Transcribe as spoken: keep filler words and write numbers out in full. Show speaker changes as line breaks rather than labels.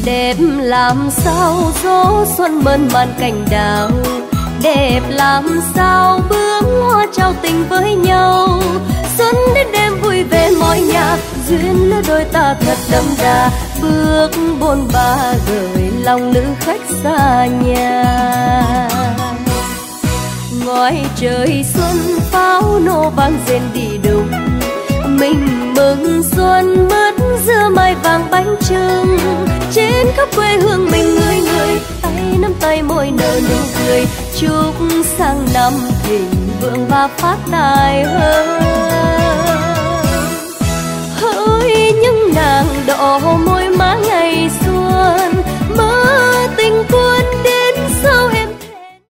Đẹp làm sao gió xuân mơn man cành đào, đẹp làm sao bướm hoa trao tình với nhau. Xuân đến đêm vui về mọi nhà, duyên lứa đôi ta thật đậm đà, bước bôn ba gửi lòng nữ khách xa nhà. Ngoài trời xuân pháo nổ vang rền đi đùng, mình mừng xuân mất giữa mai vàng bánh trưng. Trên khắp quê hương mình người người, tay nắm tay môi nở nụ cười, chúc sang năm thịnh vượng và phát tài hơn. Hỡi những nàng đỏ môi